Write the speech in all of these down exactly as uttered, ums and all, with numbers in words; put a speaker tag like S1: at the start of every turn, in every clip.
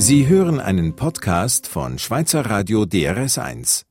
S1: Sie hören einen Podcast von Schweizer Radio D R S eins.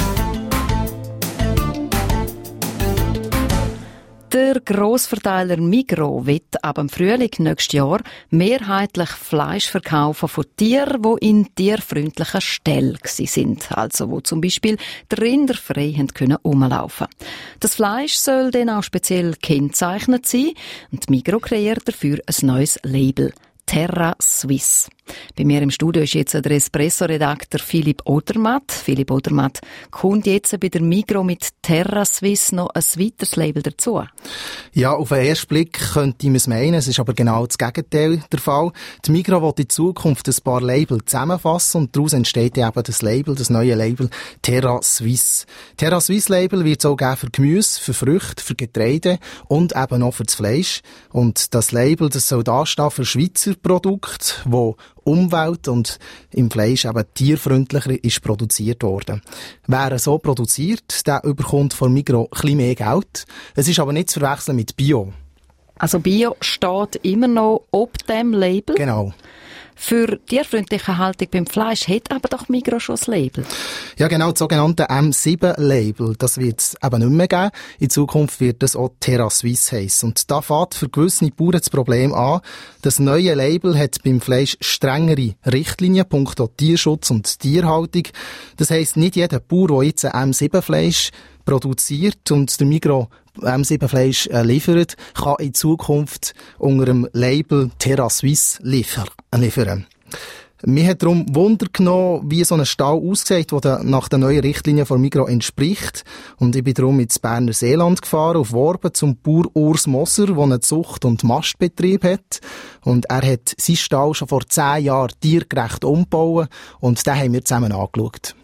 S2: Der Grossverteiler Migros wird ab dem Frühling nächstes Jahr mehrheitlich Fleisch verkaufen von Tieren, die in tierfreundlichen Ställen sind, also wo zum Beispiel die Rinder frei haben können rumlaufen. Das Fleisch soll dann auch speziell gekennzeichnet sein und Migros kreiert dafür ein neues Label. Terra Suisse. Bei mir im Studio ist jetzt der Espresso-Redakteur Philipp Odermatt. Philipp Odermatt, kommt jetzt bei der Migros mit Terra Suisse noch ein weiteres Label dazu?
S3: Ja, auf den ersten Blick könnte man es meinen, es ist aber genau das Gegenteil der Fall. Die Migros will in Zukunft ein paar Label zusammenfassen und daraus entsteht eben das Label, das neue Label Terra Suisse. Terra Suisse Label wird es auch geben für Gemüse, für Früchte, für Getreide und eben auch für das Fleisch. Und das Label, das soll da stehen für Schweizer Produkte, wo Umwelt und im Fleisch eben tierfreundlicher ist produziert worden. Wer so produziert, der überkommt von Migros ein bisschen mehr Geld. Es ist aber nicht zu verwechseln mit Bio.
S2: Also Bio steht immer noch ob dem Label?
S3: Genau.
S2: Für tierfreundliche Haltung beim Fleisch hat aber doch Migros schon das Label.
S3: Ja, genau, das sogenannte M sieben Label. Das wird es eben nicht mehr geben. In Zukunft wird das auch Terra Suisse heissen. Und da fängt für gewisse Bauern das Problem an. Das neue Label hat beim Fleisch strengere Richtlinien, punkto Tierschutz und Tierhaltung. Das heisst, nicht jeder Bauer, der jetzt ein M sieben Fleisch produziert und der Migros M sieben Fleisch äh, liefert, kann in Zukunft unter dem Label Terra Suisse liefer- äh, liefern. Mir hat darum Wunder genommen, wie so ein Stall aussieht, der nach den neuen Richtlinien von Migros entspricht. Und ich bin darum ins Berner Seeland gefahren, auf Worben, zum Bauer Urs Moser, der einen Zucht- und Mastbetrieb hat. Und er hat seinen Stall schon vor zehn Jahren tiergerecht umgebaut und den haben wir zusammen angeschaut.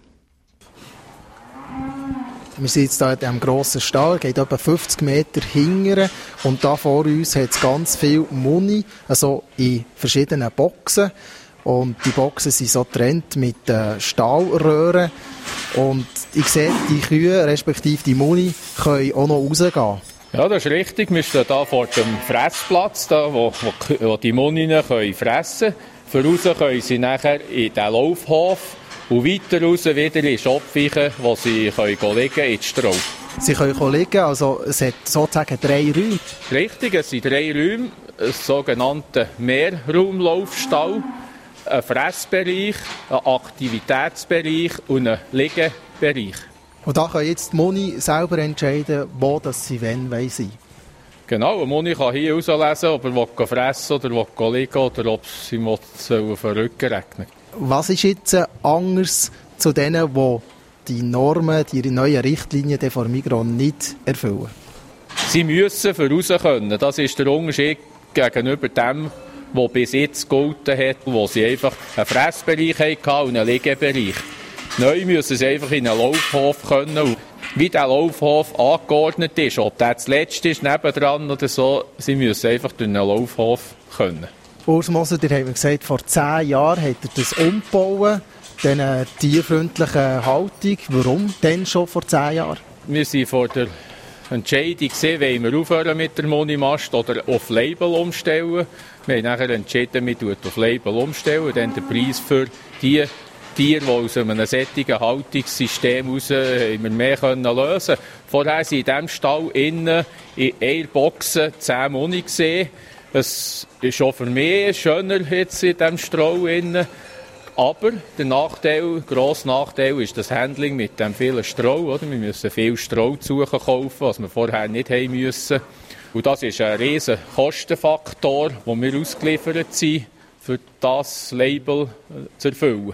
S3: Wir sind jetzt hier in diesem grossen Stall, geht etwa fünfzig Meter hingern und da vor uns hat es ganz viel Muni, also in verschiedenen Boxen. Und die Boxen sind so getrennt mit äh, Stahlröhren. Und ich sehe, die Kühe, respektive die Muni, können auch noch rausgehen.
S4: Ja, das ist richtig. Wir stehen hier vor dem Fressplatz, da, wo, wo, wo die Munien können fressen können. Voraus können sie nachher in den Laufhof. Und weiter raus wieder in Schopfweichen, wo sie können liegen in Stroh.
S3: Sie können liegen, also es hat sozusagen drei Räume.
S4: Richtig, es sind drei Räume. Ein sogenannter Mehrraumlaufstall, ein Fressbereich, ein Aktivitätsbereich und ein Liegebereich.
S3: Und da können jetzt die Muni selber entscheiden, wo das sie wenn wollen sein.
S4: Genau, eine Muni kann hier herauslesen, ob er fressen oder liegen oder ob sie auf den Rücken regnen.
S3: Was ist jetzt anders zu denen, die die Normen, die neuen Richtlinien von Migros nicht erfüllen?
S4: Sie müssen voraus können. Das ist der Unterschied gegenüber dem, was bis jetzt gegolten hat, wo sie einfach einen Fressbereich hatten und einen Liegebereich. Neu müssen sie einfach in einen Laufhof können. Und wie der Laufhof angeordnet ist, ob der das letzte ist, nebendran oder so, sie müssen einfach durch einen Laufhof können.
S3: Urs Moser, ihr habt gesagt, vor zehn Jahren hat er das umgebaut, diese tierfreundliche Haltung. Warum denn schon vor zehn Jahren?
S4: Wir sind vor der Entscheidung gesehen, wollen wir aufhören mit der Monimast oder auf Label umstellen. Wir haben nachher entschieden, wir tun auf Label umstellen, dann den Preis für die Tiere, die aus einem solchen Haltungssystem heraus immer mehr können lösen können. Vorher sind in diesem Stall innen in einer Box zehn Moni gesehen. Es ist auch für mich schöner jetzt in diesem Stroh innen. Aber der Nachteil, der grosse Nachteil ist das Handling mit dem vielen Stroh. Oder? Wir müssen viel Stroh suchen kaufen, was wir vorher nicht haben müssen. Und das ist ein riesen Kostenfaktor, den wir ausgeliefert sind, für das Label zu erfüllen.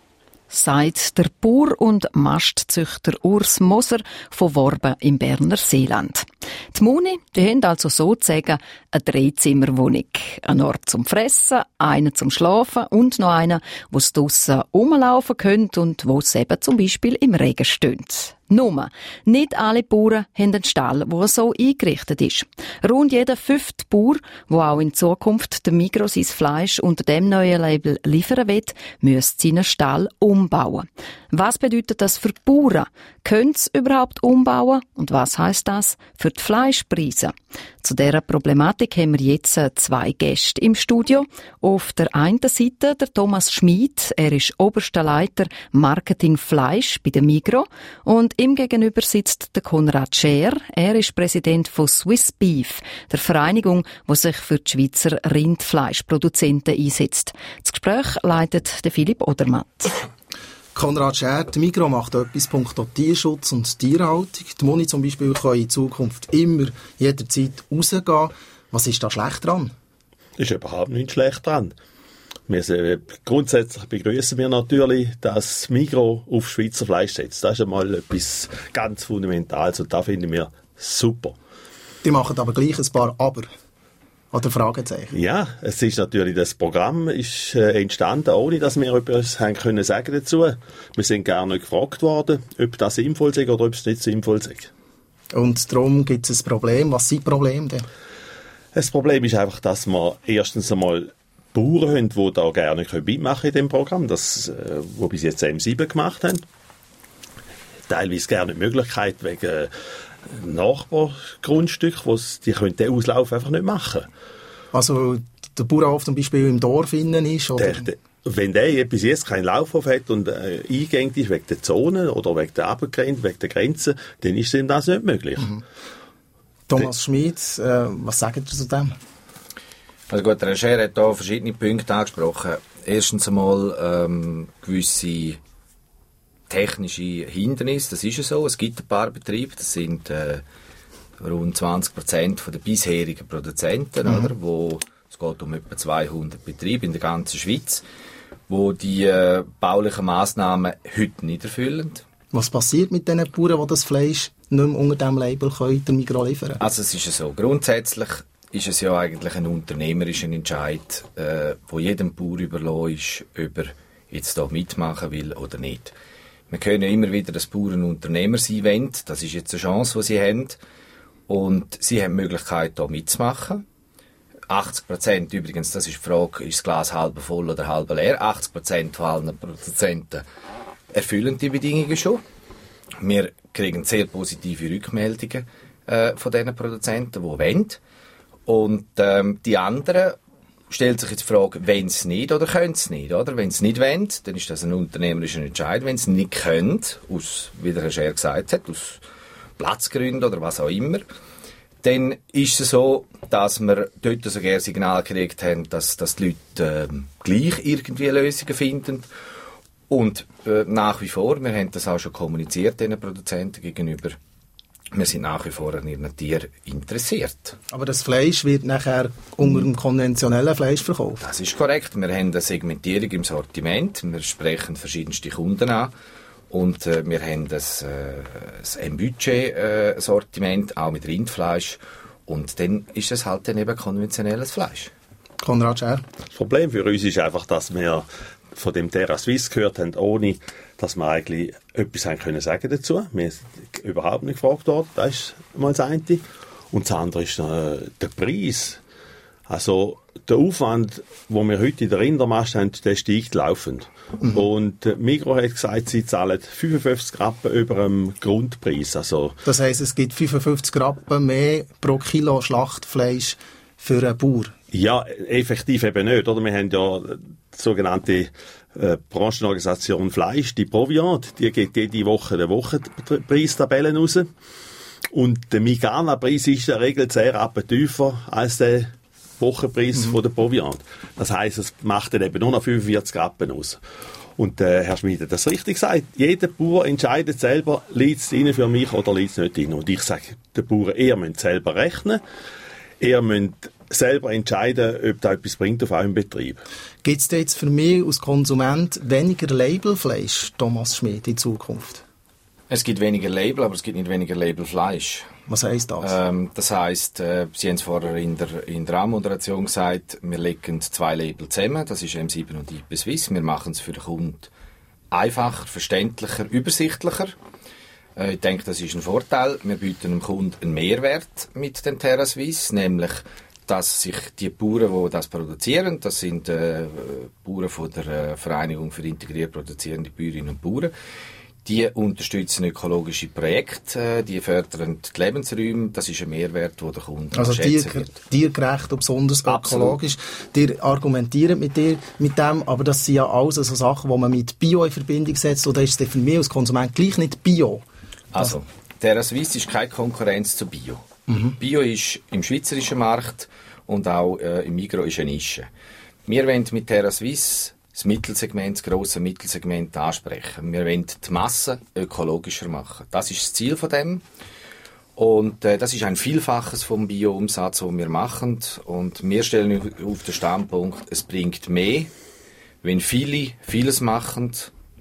S2: Sagt der Bauer und Mastzüchter Urs Moser von Worben im Berner Seeland. Die Muni, die haben also sozusagen eine Dreizimmerwohnung. Ein Ort zum Fressen, einen zum Schlafen und noch einen, wo sie draussen rumlaufen können und wo sie eben zum Beispiel im Regen stehen. Nur, nicht alle Bauern haben einen Stall, der so eingerichtet ist. Rund jeder fünfte Bauer, der auch in Zukunft der Migros sein Fleisch unter dem neuen Label liefern will, müsste seinen Stall umbauen. Was bedeutet das für die Bauern? Können sie überhaupt umbauen? Und was heisst das für die die Fleischpreise. Zu dieser Problematik haben wir jetzt zwei Gäste im Studio. Auf der einen Seite der Thomas Schmid, er ist oberster Leiter Marketing Fleisch bei der Migros. Und ihm gegenüber sitzt der Konrad Scher, er ist Präsident von Swiss Beef, der Vereinigung, die sich für die Schweizer Rindfleischproduzenten einsetzt. Das Gespräch leitet der Philipp Odermatt.
S3: Konrad Scher, die Migros macht etwas punkto Tierschutz und Tierhaltung. Die Moni zum Beispiel kann in Zukunft immer, jederzeit rausgehen. Was ist da schlecht dran?
S5: Ist überhaupt nicht schlecht dran. Wir sind, grundsätzlich begrüßen wir natürlich, dass Migros auf Schweizer Fleisch setzt. Das ist einmal etwas ganz Fundamentales und das finden wir super.
S3: Die machen aber gleich ein paar Aber. Oder Fragezeichen?
S5: Ja, es ist natürlich, das Programm ist äh, entstanden, ohne dass wir etwas haben können sagen dazu. Wir sind gar nicht gefragt worden, ob das sinnvoll ist oder ob es nicht sinnvoll ist.
S3: Und darum gibt es ein Problem. Was sind die Probleme denn?
S5: Das Problem ist einfach, dass wir erstens einmal Bauern haben, die da gerne mitmachen in diesem Programm, das, äh, wo bis jetzt M sieben gemacht haben. Teilweise gerne die Möglichkeit wegen äh, Nachbargrundstück, die können den Auslauf einfach nicht machen.
S3: Also der Bauernhof zum Beispiel im Dorf innen ist? Oder?
S5: Der, der, wenn der bis jetzt keinen Laufhof hat und äh, eingegangen ist wegen der Zonen oder wegen der Abgrenzen, wegen der Grenzen, dann ist ihm das nicht möglich. Mhm.
S3: Thomas Schmid, äh, was sagt ihr zu dem?
S6: Also gut, der Herr Scher hat hier verschiedene Punkte angesprochen. Erstens einmal ähm, gewisse technische Hindernisse, das ist ja so. Es gibt ein paar Betriebe, das sind äh, rund zwanzig Prozent der bisherigen Produzenten, mhm. oder, wo, es geht um etwa zweihundert Betriebe in der ganzen Schweiz, wo die äh, baulichen Massnahmen heute nicht erfüllen.
S3: Was passiert mit den Bauern, die das Fleisch nicht mehr unter diesem Label können, der Migros liefern?
S6: Also es ist ja so, grundsätzlich ist es ja eigentlich ein unternehmerischer Entscheid, äh, wo jedem Bauer überlassen ist, ob er jetzt da mitmachen will oder nicht. Wir können immer wieder das Bauern Unternehmer sein wollen. Das ist jetzt eine Chance, die sie haben. Und sie haben die Möglichkeit, hier mitzumachen. achtzig Prozent übrigens, das ist die Frage, ist das Glas halb voll oder halb leer? achtzig Prozent von allen Produzenten erfüllen die Bedingungen schon. Wir kriegen sehr positive Rückmeldungen äh, von diesen Produzenten, die wollen. Und ähm, die anderen stellt sich jetzt die Frage, wollen sie es nicht oder können sie es nicht? Oder? Wenn sie es nicht wollen, dann ist das ein unternehmerischer Entscheid. Wenn sie es nicht können, aus, wie der Herr Scher gesagt hat, aus Platzgründen oder was auch immer, dann ist es so, dass wir dort sogar Signal gekriegt haben, dass, dass die Leute äh, gleich irgendwie Lösungen finden. Und äh, nach wie vor, wir haben das auch schon kommuniziert den Produzenten gegenüber, wir sind nach wie vor an ihren Tieren interessiert.
S3: Aber das Fleisch wird nachher unter dem konventionellen Fleisch verkauft?
S6: Das ist korrekt. Wir haben eine Segmentierung im Sortiment. Wir sprechen verschiedenste Kunden an. Und äh, wir haben das, äh, ein Budget-Sortiment, äh, auch mit Rindfleisch. Und dann ist es halt dann eben konventionelles Fleisch.
S3: Konrad Scher?
S5: Das Problem für uns ist einfach, dass wir von dem Terra Suisse gehört haben, ohne dass wir eigentlich etwas haben können sagen dazu. Wir sind überhaupt nicht gefragt worden. Das ist mal das eine. Und das andere ist äh, der Preis. Also der Aufwand, den wir heute in der Rindermast haben, der steigt laufend. Mhm. Und äh, Migros hat gesagt, sie zahlen fünfundfünfzig Rappen über dem Grundpreis. Also,
S3: das heisst, es gibt fünfundfünfzig Rappen mehr pro Kilo Schlachtfleisch für einen Bauer?
S5: Ja, effektiv eben nicht. Oder? Wir haben ja die sogenannte äh, Branchenorganisation Fleisch, die Proviant, die geht jede Woche eine Wochenpreistabellen raus. Und der Migana-Preis ist in der Regel zehn Rappen tiefer als der Wochenpreis mhm. von der Proviant. Das heisst, es macht dann eben nur noch fünfundvierzig Rappen aus. Und äh, Herr Schmid hat das richtig gesagt. Jeder Bauer entscheidet selber, liegt es rein für mich oder liegt es nicht rein. Und ich sage den Bauern, ihr müsst selber rechnen. Ihr müsst selber entscheiden, ob das etwas bringt auf eurem Betrieb.
S3: Gibt es jetzt für mich als Konsument weniger Labelfleisch, Thomas Schmid, in Zukunft?
S6: Es gibt weniger Label, aber es gibt nicht weniger Labelfleisch.
S3: Was heisst das?
S6: Ähm, das heisst, äh, Sie haben es vorher in der, in der Anmoderation gesagt, wir legen zwei Label zusammen, das ist M sieben und I P Swiss. Wir machen es für den Kunden einfacher, verständlicher, übersichtlicher. Äh, ich denke, das ist ein Vorteil. Wir bieten dem Kunden einen Mehrwert mit dem Terra Suisse, nämlich dass sich die Bauern, die das produzieren, das sind äh, Bauern von der äh, Vereinigung für integriert produzierende Bäuerinnen und Bauern, Die unterstützen ökologische Projekte, die fördern die Lebensräume. Das ist ein Mehrwert, den der Kunde
S3: also
S6: schätzen
S3: tier,
S6: wird.
S3: tiergerecht und besonders ökologisch. Ihr argumentiert mit, dir, mit dem, aber das sind ja alles so Sachen, die man mit Bio in Verbindung setzt. Oder ist es für mich als Konsument gleich nicht Bio?
S6: Also, TerraSuisse ist keine Konkurrenz zu Bio. Mhm. Bio ist im schweizerischen Markt und auch äh, im Migros ist eine Nische. Wir wollen mit TerraSuisse das Mittelsegment, das grosse Mittelsegment ansprechen. Wir wollen die Masse ökologischer machen. Das ist das Ziel von dem. Und äh, das ist ein Vielfaches vom Bio-Umsatz, den wir machen. Und wir stellen auf den Standpunkt, es bringt mehr, wenn viele vieles machen,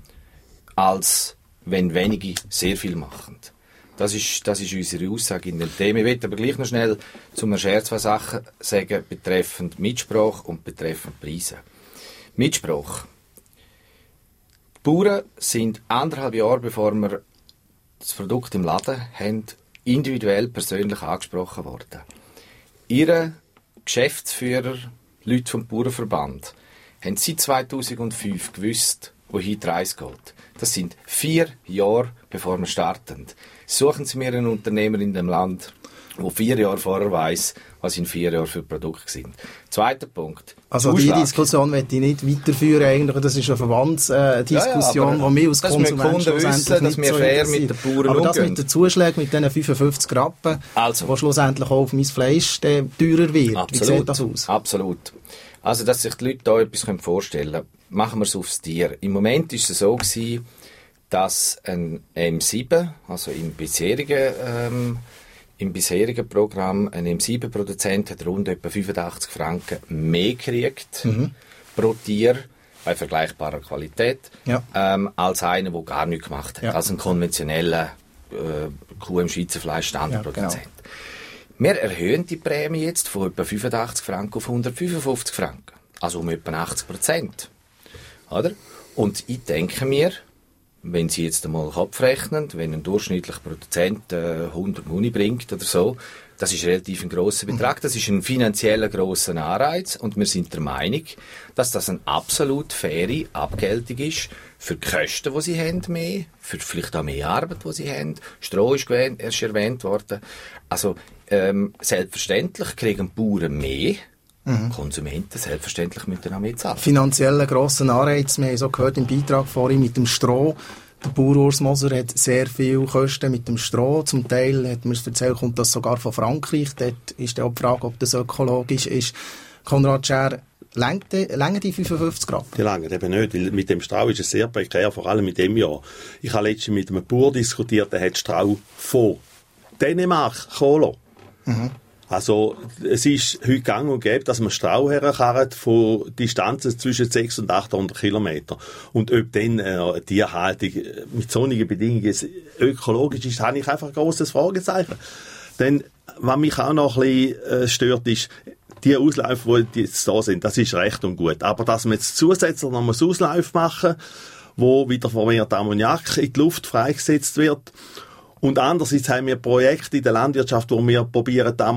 S6: als wenn wenige sehr viel machen. Das ist, das ist unsere Aussage in dem Thema. Ich möchte aber gleich noch schnell zum Scherz zwei Sachen sagen, betreffend Mitsprache und betreffend Preise. Mitsprache. Die Bauern sind anderthalb Jahre, bevor wir das Produkt im Laden haben, individuell persönlich angesprochen worden. Ihre Geschäftsführer, Leute vom Bauernverband, haben seit zweitausendfünf gewusst, wohin die Reise geht. Das sind vier Jahre, bevor wir starten. Suchen Sie mir einen Unternehmer in dem Land, der vier Jahre vorher weiss, was in vier Jahren für Produkte sind. Zweiter Punkt.
S3: Also die Diskussion möchte ich nicht weiterführen. Eigentlich. Das ist eine Verbandsdiskussion,
S6: ja, ja,
S3: die wir als Konsument
S6: schlussendlich nicht wir fair so mit den Bauern
S3: Aber das
S6: umgehen.
S3: mit den Zuschlägen, mit diesen fünfundfünfzig Rappen,
S6: also,
S3: wo schlussendlich auch auf mein Fleisch teurer wird.
S6: Absolut,
S3: wie sieht das aus?
S6: Absolut. Also, dass sich die Leute da etwas vorstellen können, machen wir es aufs Tier. Im Moment war es so gewesen, dass ein M sieben, also im bisherigen, ähm, im bisherigen Programm, ein M sieben Produzent hat rund etwa fünfundachtzig Franken mehr gekriegt mhm. pro Tier bei vergleichbarer Qualität, ja. ähm, als einer, der gar nichts gemacht hat. Ja. Als ein konventioneller äh, Kuh im Schweizer Fleisch Standardproduzent. Ja, genau. Wir erhöhen die Prämie jetzt von etwa fünfundachtzig Franken auf hundertfünfundfünfzig Franken. Also um etwa achtzig Prozent. Oder? Und ich denke mir, wenn Sie jetzt einmal Kopf rechnen, wenn ein durchschnittlicher Produzent äh, hundert Muni bringt oder so, das ist relativ ein grosser Betrag, das ist ein finanzieller grosser Anreiz und wir sind der Meinung, dass das eine absolut faire Abgeltung ist für die Kosten, die sie haben, mehr, für vielleicht auch mehr Arbeit, die sie haben. Stroh ist erst erwähnt worden. Also ähm, selbstverständlich kriegen Bauern mehr, Mhm. Konsumenten selbstverständlich müssen auch mehr zahlen.
S3: Finanzielle grossen Anreiz, wir haben so gehört im Beitrag vorhin mit dem Stroh. Der Bauer Urs Moser hat sehr viele Kosten mit dem Stroh. Zum Teil, hat mir erzählt, kommt das sogar von Frankreich. Dort ist auch die Frage, ob das ökologisch ist. Konrad Scher, Längen die fünfundfünfzig Grad?
S5: Die längen eben nicht, weil mit dem Strauch ist es sehr prekär, vor allem mit dem Jahr. Ich habe letztens mit einem Bauer diskutiert, der hat Strauch von Dänemark geholt. Mhm. Also, es ist heute gang und gäbe, dass man Strauch herkarrt von Distanzen zwischen sechshundert und achthundert Kilometer. Und ob dann äh, Tierhaltung mit sonnigen Bedingungen ökologisch ist, habe ich einfach ein grosses Fragezeichen. Denn, was mich auch noch ein bisschen äh, stört, ist, die Ausläufe, die jetzt da sind, das ist recht und gut. Aber dass man jetzt zusätzlich noch mal Ausläufe machen, wo wieder vermehrt Ammoniak in die Luft freigesetzt wird. Und andererseits haben wir Projekte in der Landwirtschaft, wo wir probieren, den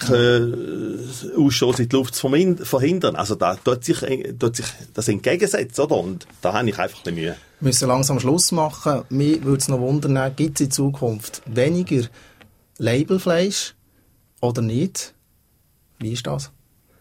S5: Ammoniak-Ausstoß äh, in die Luft zu verhindern. Also da tut sich, tut sich das entgegensetzt, oder? Und da habe ich einfach ein bisschen Mühe.
S3: Wir müssen langsam Schluss machen. Mich würde es noch wundern, gibt es in Zukunft weniger Labelfleisch oder nicht? Wie ist das?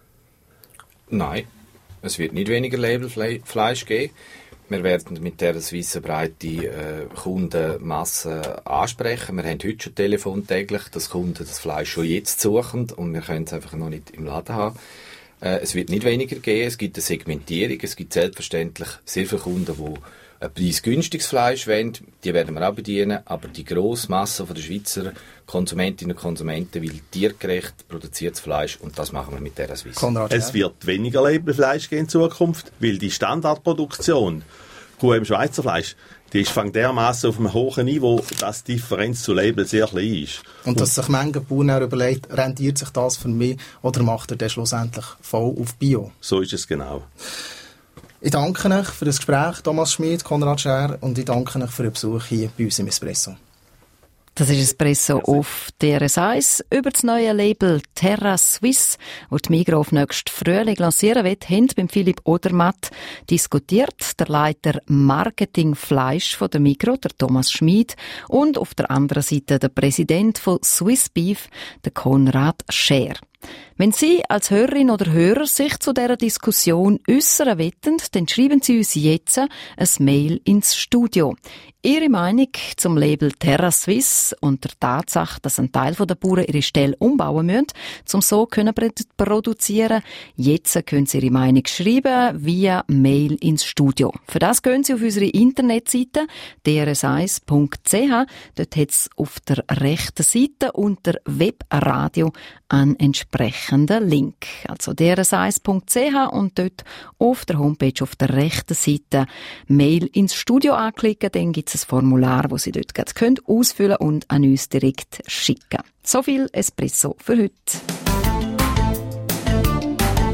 S6: Nein, es wird nicht weniger Labelfleisch geben. Wir werden mit dieser Suisse breite äh, Kundenmasse ansprechen. Wir haben heute schon Telefon täglich, dass Kunden das Fleisch schon jetzt suchen und wir können es einfach noch nicht im Laden haben. Äh, es wird nicht weniger geben, es gibt eine Segmentierung, es gibt selbstverständlich sehr viele Kunden, die ein preisgünstiges Fleisch wollen, die werden wir auch bedienen, aber die grosse Masse der Schweizer Konsumentinnen und Konsumenten will tiergerecht produziertes Fleisch und das machen wir mit dieser Suisse.
S5: Konrad, es wird weniger Labelfleisch geben in Zukunft, weil die Standardproduktion Kuh im Schweizer Fleisch, die ist fängt dermaßen auf einem hohen Niveau, dass die Differenz zu Label sehr klein ist.
S3: Und dass sich manche Bauern auch überlegt, rentiert sich das für mich oder macht er das schlussendlich voll auf Bio?
S5: So ist es genau.
S3: Ich danke euch für das Gespräch, Thomas Schmid, Konrad Scher, und ich danke euch für den Besuch hier bei uns im Espresso.
S2: Das ist Espresso auf D R S eins. Über das neue Label Terra Suisse, das die Migros auf nächsten Frühling lancieren wird, haben beim Philipp Odermatt diskutiert. Der Leiter Marketing Fleisch von der Migros, der Thomas Schmid, und auf der anderen Seite der Präsident von Swiss Beef, der Konrad Scher. Wenn Sie als Hörerin oder Hörer sich zu dieser Diskussion äußern wollen, dann schreiben Sie uns jetzt ein Mail ins Studio. Ihre Meinung zum Label Terra Suisse und der Tatsache, dass ein Teil der Bauern ihre Stelle umbauen müssen, um so können produzieren. Jetzt können Sie Ihre Meinung schreiben via Mail ins Studio. Für das gehen Sie auf unsere Internetseite d r s eins punkt c h. Dort hat es auf der rechten Seite unter Webradio einen entsprechenden Link. Also d r s eins punkt c h und dort auf der Homepage auf der rechten Seite Mail ins Studio anklicken. Dann gibt es ein Formular, das Sie dort können ausfüllen und an uns direkt schicken. So viel Espresso für heute.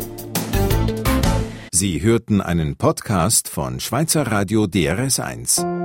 S1: Sie hörten einen Podcast von Schweizer Radio D R S eins.